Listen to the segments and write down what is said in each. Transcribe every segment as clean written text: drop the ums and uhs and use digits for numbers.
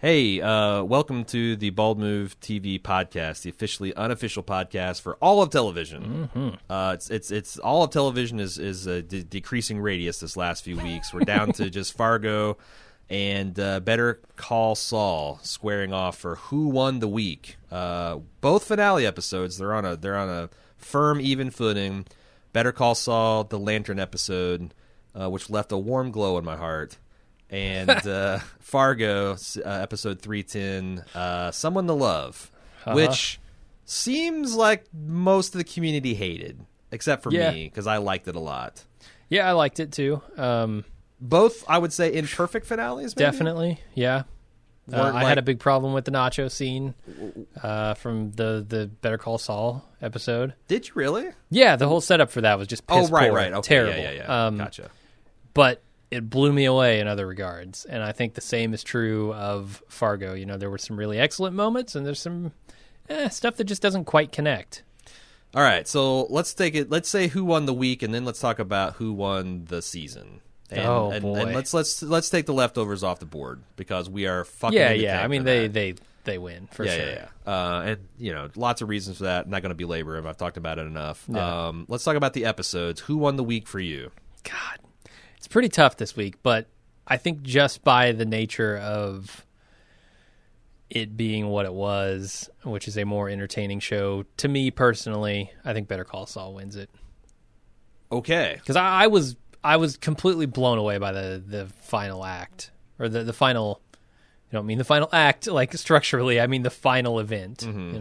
Hey, welcome to the Bald Move TV podcast, the officially unofficial podcast for all of television. Mm-hmm. It's all of television is a decreasing radius this last few weeks. We're down to just Fargo and Better Call Saul squaring off for who won the week. Both finale episodes, they're on a firm, even footing. Better Call Saul, the Lantern episode, which left a warm glow in my heart. And Fargo, episode 310, Someone to Love, which seems like most of the community hated, except for me, because I liked it a lot. Yeah, I liked it too. Both, I would say, imperfect finales, maybe? Definitely, yeah. I had a big problem with the nacho scene from the Better Call Saul episode. Did you really? Yeah, the whole setup for that was just piss poor, right. Okay, terrible. Yeah. Gotcha. But it blew me away in other regards, and I think the same is true of Fargo. You know, there were some really excellent moments, and there's some stuff that just doesn't quite connect. All right, so let's take it. Let's say who won the week, and then let's talk about who won the season. And, boy! And let's take the leftovers off the board because we are fucking. Yeah. I mean, they win for sure. Yeah. And lots of reasons for that. I'm not going to belabor them. I've talked about it enough. No. Let's talk about the episodes. Who won the week for you? God, it's pretty tough this week, but I think just by the nature of it being what it was, which is a more entertaining show, to me personally, I think Better Call Saul wins it. Okay. Because I was completely blown away by the final act, or the final. I don't mean the final act like structurally. I mean the final event.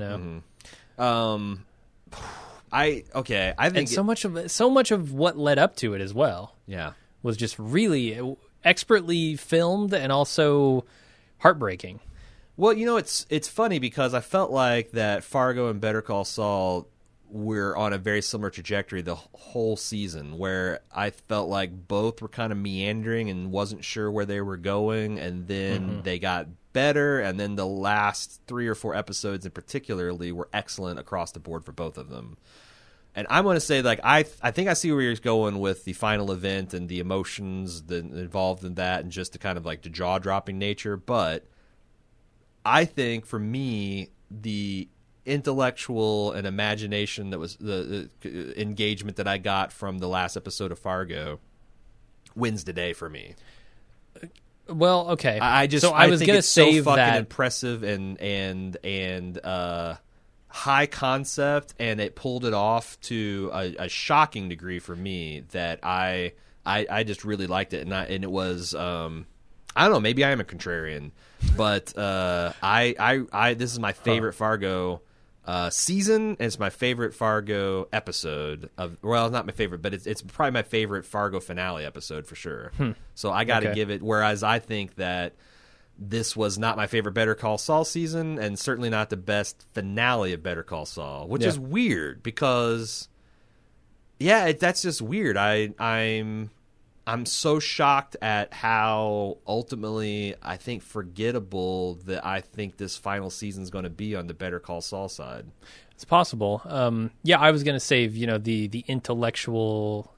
I think and so much of what led up to it as well. Yeah. Was just really expertly filmed and also heartbreaking. Well, it's funny because I felt like that Fargo and Better Call Saul were on a very similar trajectory the whole season, where I felt like both were kind of meandering and wasn't sure where they were going, and then they got better, and then the last 3 or 4 episodes in particularly were excellent across the board for both of them. And I'm going to say, like, I think I see where you're going with the final event and the emotions that involved in that, and just the kind of like the jaw-dropping nature. But I think for me, the intellectual and imagination that was the engagement that I got from the last episode of Fargo wins the day for me. Well, okay. I was going to say so fucking that impressive and high concept, and it pulled it off to a shocking degree for me that I just really liked it, and it was I don't know, maybe I am a contrarian, but this is my favorite Fargo season, and it's my favorite Fargo episode not my favorite, but it's probably my favorite Fargo finale episode for sure. So I got to give it, whereas I think that this was not my favorite Better Call Saul season, and certainly not the best finale of Better Call Saul, which is weird because, that's just weird. I'm so shocked at how ultimately I think forgettable that I think this final season is going to be on the Better Call Saul side. It's possible. I was going to save the intellectual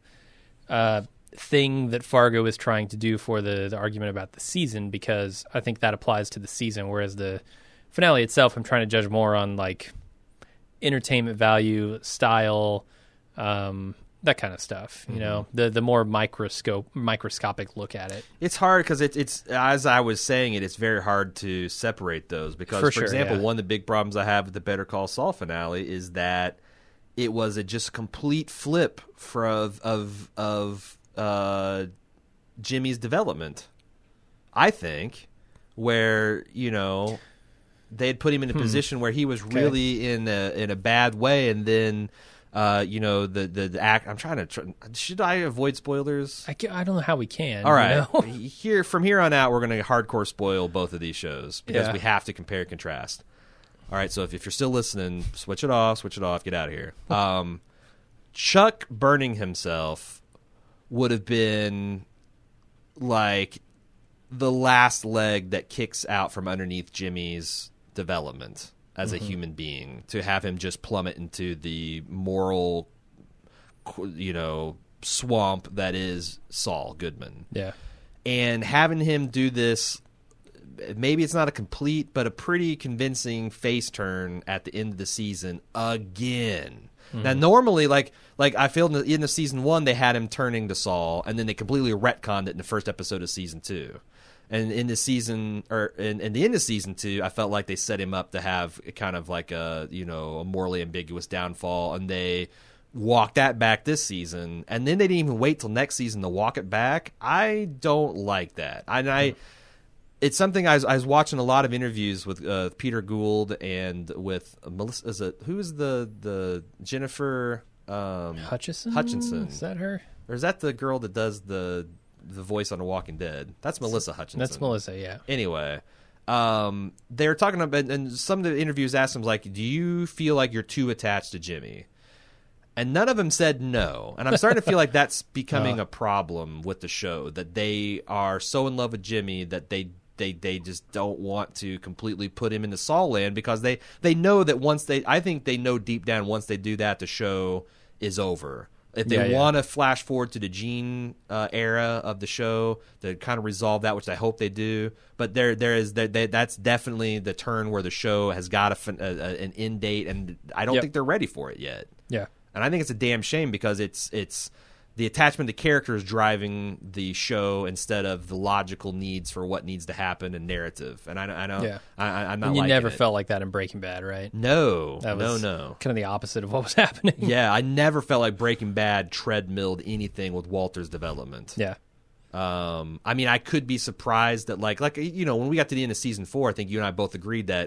thing that Fargo is trying to do for the argument about the season, because I think that applies to the season, whereas the finale itself I'm trying to judge more on like entertainment value, style, that kind of stuff, the more microscopic look at it. It's hard because it's as I was saying it's very hard to separate those because, for example, one of the big problems I have with the Better Call Saul finale is that it was just complete flip of Jimmy's development, I think, where they had put him in a position where he was really in a bad way, and then the act. I'm trying to. Should I avoid spoilers? I don't know how we can. All right, from here on out, we're going to hardcore spoil both of these shows because we have to compare and contrast. All right, so if you're still listening, switch it off, get out of here. Chuck burning himself would have been like the last leg that kicks out from underneath Jimmy's development as a human being, to have him just plummet into the moral, swamp that is Saul Goodman. Yeah. And having him do this maybe it's not a complete, but a pretty convincing face turn at the end of the season again. Now, normally, like I feel in the end of season 1, they had him turning to Saul, and then they completely retconned it in the first episode of season 2. And in the season, or in the end of season 2, I felt like they set him up to have kind of like a morally ambiguous downfall, and they walked that back this season, and then they didn't even wait till next season to walk it back. I don't like that. It's something I was watching a lot of interviews with Peter Gould and with Melissa. Who is the Jennifer Hutchinson? Is that her? Or is that the girl that does the voice on The Walking Dead? That's Melissa Hutchinson. That's Melissa, yeah. Anyway, they're talking about, and some of the interviews asked them, like, do you feel like you're too attached to Jimmy? And none of them said no. And I'm starting to feel like that's becoming a problem with the show, that they are so in love with Jimmy that they just don't want to completely put him into Saul land, because they know that I think they know deep down once they do that, the show is over. If they want to flash forward to the Gene era of the show to kind of resolve that, which I hope they do, but that's definitely the turn where the show has got an end date, and I don't think they're ready for it yet. Yeah. And I think it's a damn shame, because it's the attachment to characters driving the show instead of the logical needs for what needs to happen and narrative. And I know I'm not. And you liking never it. felt like that in Breaking Bad, right? No, That was no. kind of the opposite of what was happening. Yeah, I never felt like Breaking Bad treadmilled anything with Walter's development. Yeah. I mean, I could be surprised that like when we got to the end of season 4, I think you and I both agreed that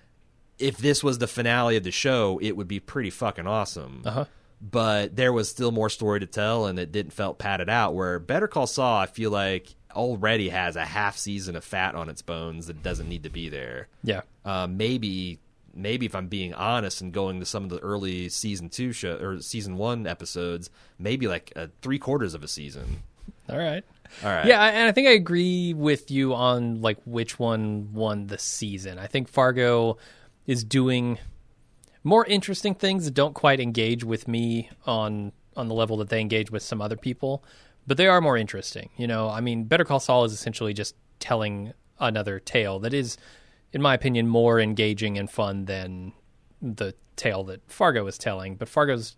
if this was the finale of the show, it would be pretty fucking awesome. Uh-huh. But there was still more story to tell, and it didn't felt padded out. Where Better Call Saul, I feel like, already has a half season of fat on its bones that doesn't need to be there. Yeah. Maybe if I'm being honest and going to some of the early season 2 or season 1 episodes, maybe like 3/4 of a season. All right. Yeah, and I think I agree with you on like which one won the season. I think Fargo is doing more interesting things that don't quite engage with me on the level that they engage with some other people, but they are more interesting. I mean, Better Call Saul is essentially just telling another tale that is, in my opinion, more engaging and fun than the tale that Fargo is telling. But Fargo's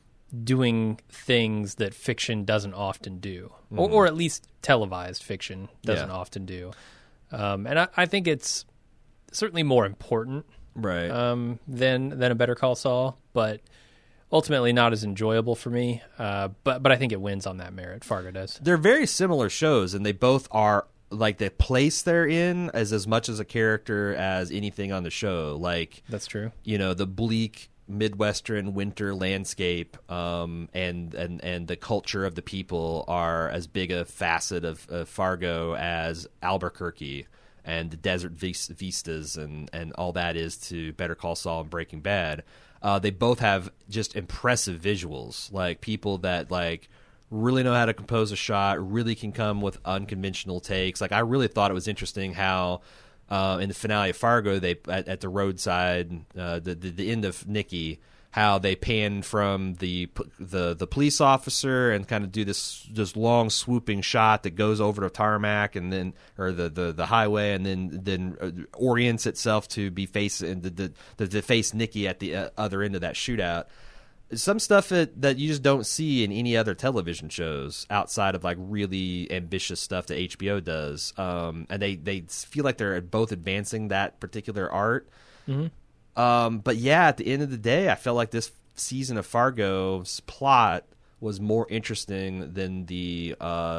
doing things that fiction doesn't often do, or at least televised fiction doesn't often do. And I think it's certainly more important, right, than a Better Call Saul, but ultimately not as enjoyable for me. But I think it wins on that merit. Fargo does. They're very similar shows, and they both are like the place they're in is as much as a character as anything on the show. Like that's true. The bleak Midwestern winter landscape, and the culture of the people are as big a facet of Fargo as Albuquerque and the desert vistas and all that is to Better Call Saul and Breaking Bad. They both have just impressive visuals, like people that like really know how to compose a shot, really can come with unconventional takes. Like I really thought it was interesting how in the finale of Fargo, they at the roadside, the end of Nikki, how they pan from the police officer and kind of do this long swooping shot that goes over the tarmac and then or the highway and then orients itself to be facing the face Nikki at the other end of that shootout. Some stuff that you just don't see in any other television shows outside of like really ambitious stuff that HBO does. And they feel like they're both advancing that particular art. Mm-hmm. But yeah, at the end of the day, I felt like this season of Fargo's plot was more interesting than the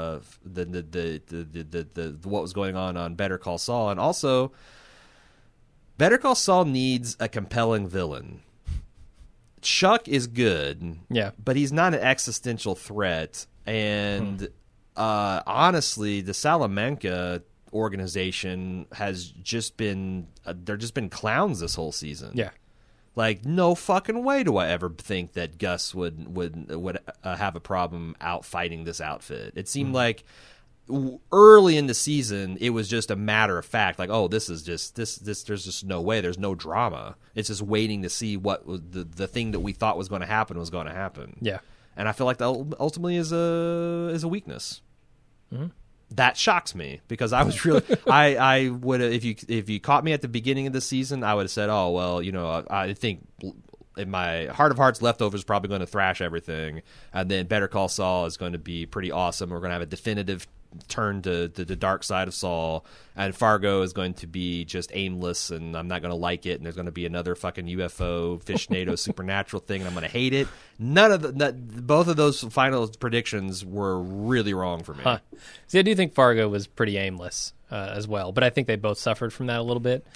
what was going on Better Call Saul. And also, Better Call Saul needs a compelling villain. Chuck is good, yeah, but he's not an existential threat. And honestly, the Salamanca organization has just been they're just been clowns this whole season. Yeah, like no fucking way do I ever think that Gus would have a problem out fighting this outfit. It seemed like early in the season it was just a matter of fact, like, oh, this is just this there's just no way, there's no drama, it's just waiting to see what the thing that we thought was going to happen was going to happen. Yeah, and I feel like that ultimately is a weakness. Mm-hmm. that shocks me because I was really I would if you caught me at the beginning of the season, I would have said, oh well, I think in my heart of hearts, Leftovers is probably going to thrash everything, and then Better Call Saul is going to be pretty awesome. We're going to have a definitive turn to the dark side of Saul, and Fargo is going to be just aimless, and I'm not going to like it, and there's going to be another fucking UFO fishnado supernatural thing, and I'm going to hate it. Both of those final predictions were really wrong for me. Huh. See, I do think Fargo was pretty aimless as well, but I think they both suffered from that a little bit.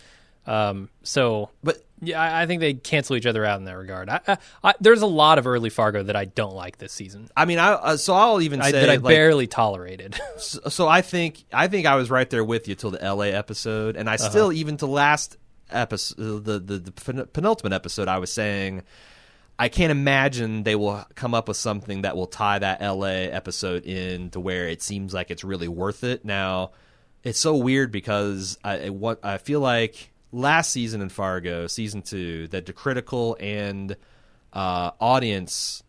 But yeah, I think they cancel each other out in that regard. There's a lot of early Fargo that I don't like this season. I mean, I'll even say that I barely tolerated. So I think I was right there with you till the LA episode, and I still even to last episode, the penultimate episode, I was saying I can't imagine they will come up with something that will tie that LA episode in to where it seems like it's really worth it. Now, it's so weird because I feel like last season in Fargo, season 2, that the critical and audience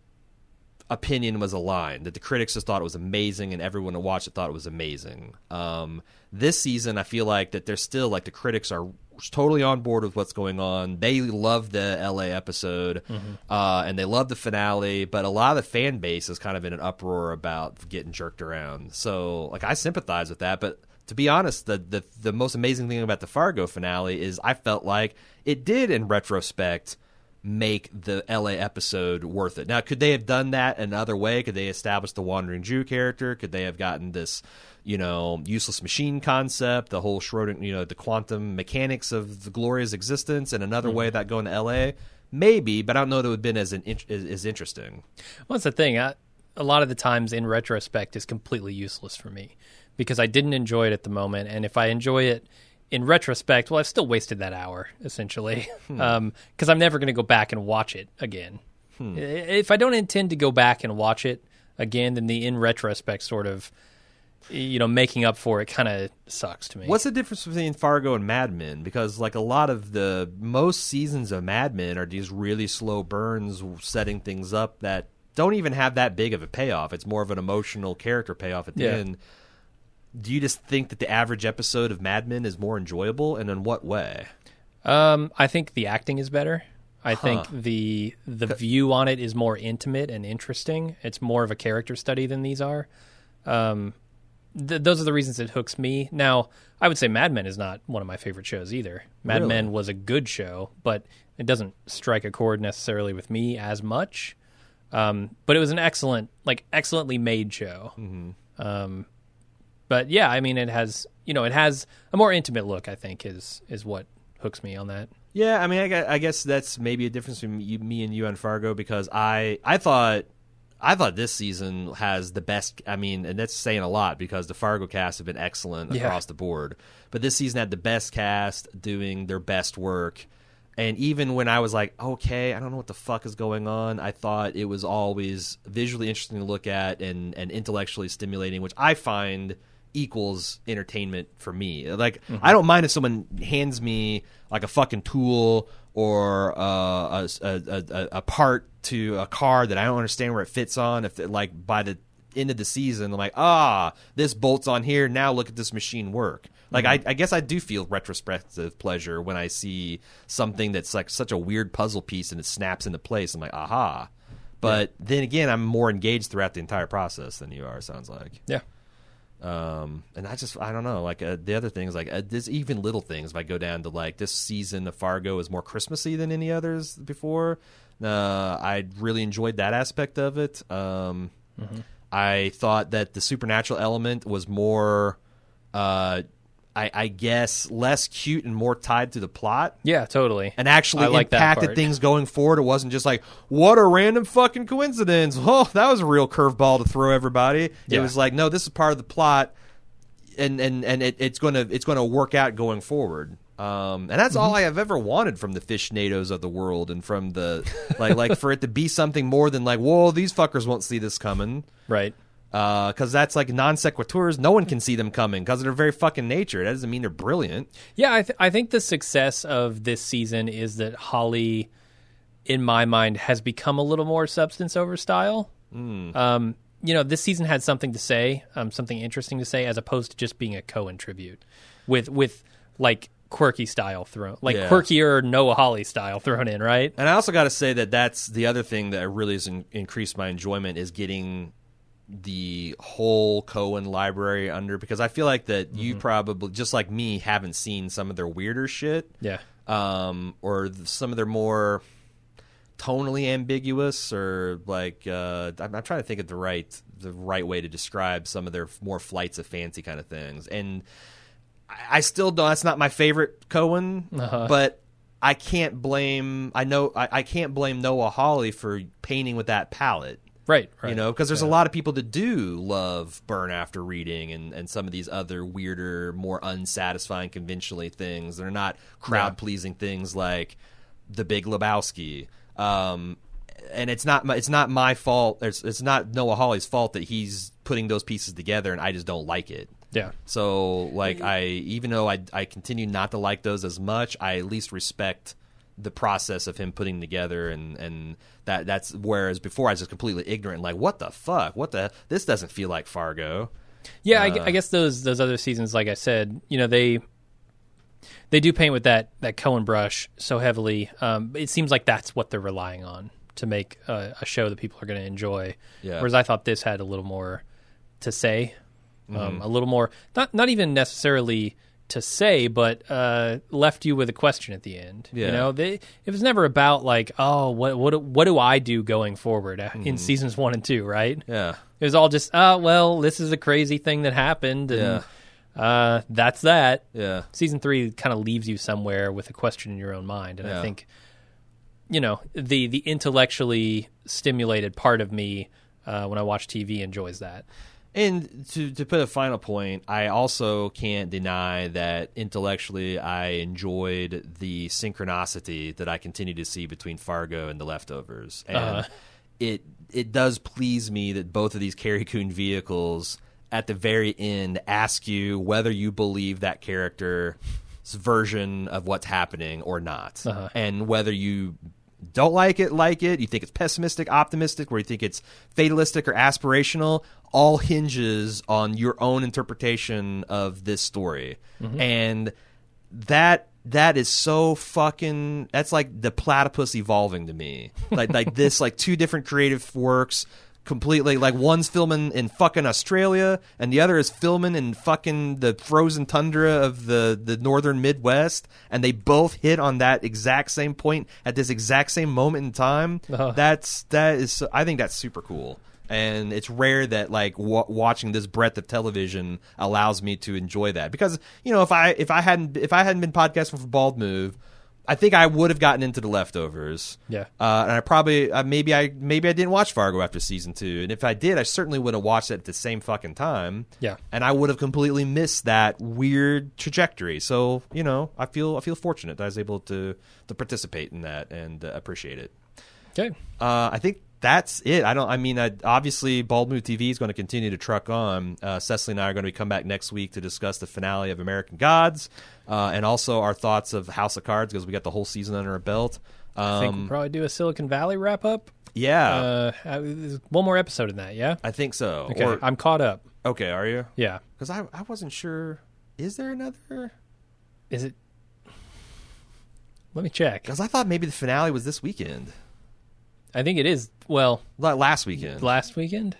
opinion was aligned. That the critics just thought it was amazing, and everyone who watched it thought it was amazing. This season, I feel like that there's still like the critics are totally on board with what's going on. They love the LA episode, and they love the finale. But a lot of the fan base is kind of in an uproar about getting jerked around. So, like, I sympathize with that, but. To be honest, the most amazing thing about the Fargo finale is I felt like it did, in retrospect, make the LA episode worth it. Now, could they have done that another way? Could they establish the Wandering Jew character? Could they have gotten this, useless machine concept, the whole Schrodinger, the quantum mechanics of the Gloria's existence, in another way without going to LA? Maybe, but I don't know that it would have been as interesting. Well, that's the thing. A lot of the times, in retrospect, is completely useless for me. Because I didn't enjoy it at the moment, and if I enjoy it in retrospect, well, I've still wasted that hour, essentially, because I'm never going to go back and watch it again. If I don't intend to go back and watch it again, then the in retrospect sort of, making up for it kind of sucks to me. What's the difference between Fargo and Mad Men? Because like a lot of most seasons of Mad Men are these really slow burns setting things up that don't even have that big of a payoff. It's more of an emotional character payoff at the end. Do you just think that the average episode of Mad Men is more enjoyable, and in what way? I think the acting is better. I think the view on it is more intimate and interesting. It's more of a character study than these are. Those are the reasons it hooks me. Now, I would say Mad Men is not one of my favorite shows either. Mad Men was a good show, but it doesn't strike a chord necessarily with me as much. But it was an excellently made show. But yeah, I mean, it has a more intimate look, I think, is what hooks me on that. Yeah, I mean, I guess that's maybe a difference between me and you on Fargo, because I thought this season has the best. I mean, and that's saying a lot because the Fargo cast have been excellent across the board. But this season had the best cast doing their best work. And even when I was like, okay, I don't know what the fuck is going on, I thought it was always visually interesting to look at and intellectually stimulating, which I find equals entertainment for me. Like, I don't mind if someone hands me like a fucking tool or a part to a car that I don't understand where it fits on. If like by the end of the season, I'm like, this bolts on here. Now look at this machine work. Like, I guess I do feel retrospective pleasure when I see something that's like such a weird puzzle piece and it snaps into place. I'm like, aha. But then again, I'm more engaged throughout the entire process than you are, it sounds like. Yeah. And I don't know, like the other things, like there's even little things. If I go down to like this season of Fargo is more Christmassy than any others before. I really enjoyed that aspect of it. I thought that the supernatural element was more, I guess, less cute and more tied to the plot. Yeah, totally. And actually impacted things going forward. It wasn't just like, what a random fucking coincidence. Oh, that was a real curveball to throw everybody. It was like, no, this is part of the plot, and it's gonna work out going forward. And that's all I have ever wanted from the Fishnados of the world, and from the like for it to be something more than like, whoa, these fuckers won't see this coming, right? Because that's like non sequiturs. No one can see them coming because of their very fucking nature. That doesn't mean they're brilliant. Yeah, I think the success of this season is that Holly, in my mind, has become a little more substance over style. this season had something to say, something interesting to say, as opposed to just being a Coen tribute with like quirky style thrown, like quirkier Noah Hawley style thrown in, right? And I also got to say that that's the other thing that really has increased my enjoyment is getting the whole Coen library under, because I feel like that you probably, just like me, haven't seen some of their weirder shit. Yeah. Or some of their more tonally ambiguous, or like I'm trying to think of the right way to describe some of their more flights of fancy kind of things. And I still don't. That's not my favorite Coen, but I can't blame. I can't blame Noah Hawley for painting with that palette. Right. Because there's a lot of people that do love Burn After Reading and some of these other weirder, more unsatisfying conventionally things. They're not crowd-pleasing things like The Big Lebowski. And it's not my fault. It's not Noah Hawley's fault that he's putting those pieces together, and I just don't like it. Yeah. So, like, even though I continue not to like those as much, I at least respect the process of him putting together, and that's whereas before I was just completely ignorant, like, what the fuck, this doesn't feel like Fargo. Yeah, I guess those other seasons, like I said, they do paint with that Coen brush so heavily. It seems like that's what they're relying on to make a show that people are going to enjoy. Yeah. Whereas I thought this had a little more to say, a little more not even necessarily to say, but left you with a question at the end. Yeah. It was never about like, oh, what do I do going forward in seasons 1 and 2, right? Yeah. It was all just, well, this is a crazy thing that happened, and that's that. Yeah. Season 3 kind of leaves you somewhere with a question in your own mind, and I think, the intellectually stimulated part of me when I watch TV enjoys that. And to put a final point, I also can't deny that intellectually I enjoyed the synchronicity that I continue to see between Fargo and The Leftovers. And it does please me that both of these Carrie Coon vehicles at the very end ask you whether you believe that character's version of what's happening or not. And whether you don't like it, you think it's pessimistic, optimistic, or you think it's fatalistic or aspirational, all hinges on your own interpretation of this story. And that is so fucking, that's like the platypus evolving to me. Like this, like two different creative works completely, like one's filming in fucking Australia and the other is filming in fucking the frozen tundra of the northern Midwest, and they both hit on that exact same point at this exact same moment in time. That is, I think that's super cool. And it's rare that like watching this breadth of television allows me to enjoy that, because if I hadn't been podcasting for Bald Move, I think I would have gotten into The Leftovers. Yeah. And I probably maybe I didn't watch Fargo after season 2, and if I did, I certainly would have watched it at the same fucking time. Yeah. And I would have completely missed that weird trajectory. So I feel fortunate that I was able to participate in that and appreciate it. Okay. I think that's it. Obviously Bald Move TV is going to continue to truck on. Cecily and I are going to come back next week to discuss the finale of American Gods, and also our thoughts of House of Cards, because we got the whole season under our belt. I think we'll probably do a Silicon Valley wrap up. Yeah. There's one more episode in that, yeah? I think so. Okay, I'm caught up. Okay, are you? Yeah. Because I wasn't sure. Is there another? Is it? Let me check. Because I thought maybe the finale was this weekend. I think it is. Well, last weekend. Last weekend?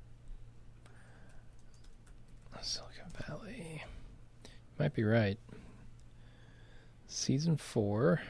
Silicon Valley. Might be right. Season 4.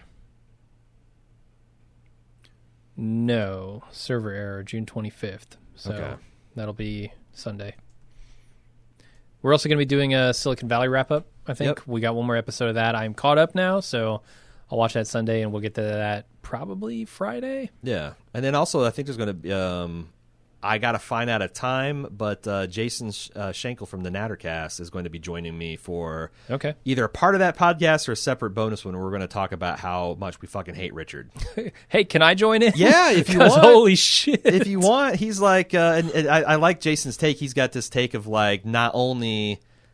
No. Server error, June 25th. So that'll be Sunday. We're also going to be doing a Silicon Valley wrap-up, I think. Yep. We got one more episode of that. I'm caught up now, so I'll watch that Sunday, and we'll get to that probably Friday. Yeah. And then also, I think there's going to be, I got to find out a time, but Jason Schenkel from the Nattercast is going to be joining me for either a part of that podcast or a separate bonus one where we're going to talk about how much we fucking hate Richard. Hey, can I join in? Yeah, if you want. Holy shit. If you want. He's like, and I like Jason's take. He's got this take of like, not only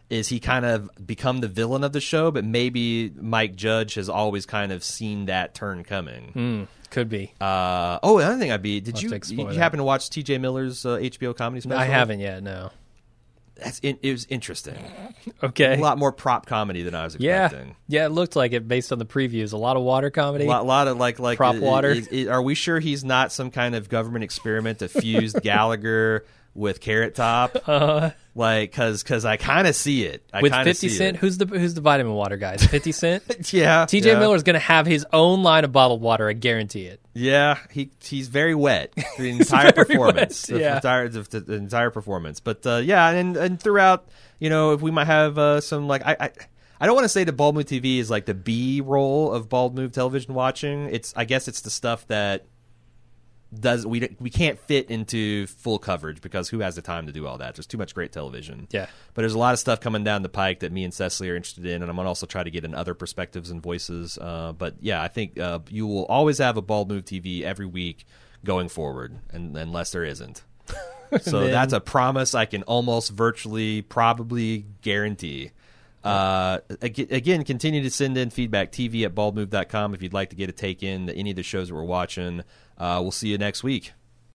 is he kind of become the villain of the show, but Mike Judge has always kind of seen that turn coming. Could be. Another thing did you that. happen to watch TJ Miller's HBO comedy special? I haven't yet, no. It was interesting. Okay. A lot more prop comedy than I was expecting. Yeah, it looked like it based on the previews. A lot of water comedy. A lot of like prop water. Are we sure he's not some kind of government experiment that fused Gallagher with Carrot Top? Like, because I kind of see it. With 50 Cent, who's the vitamin water guy? 50 Cent. Yeah. TJ Miller's going to have his own line of bottled water. I guarantee it. Yeah, he's very wet the entire performance. Wet, yeah. The entire performance. But and throughout, if we might have some like I don't want to say that Bald Move TV is like the B roll of Bald Move television watching. I guess it's the stuff that we can't fit into full coverage because who has the time to do all that? There's too much great television. Yeah. But there's a lot of stuff coming down the pike that me and Cecily are interested in, and I'm going to also try to get in other perspectives and voices. But yeah, I think you will always have a Bald Move TV every week going forward, unless there isn't. So that's a promise I can almost virtually probably guarantee. Again, continue to send in feedback, TV@baldmove.com if you'd like to get a take in any of the shows that we're watching. We'll see you next week.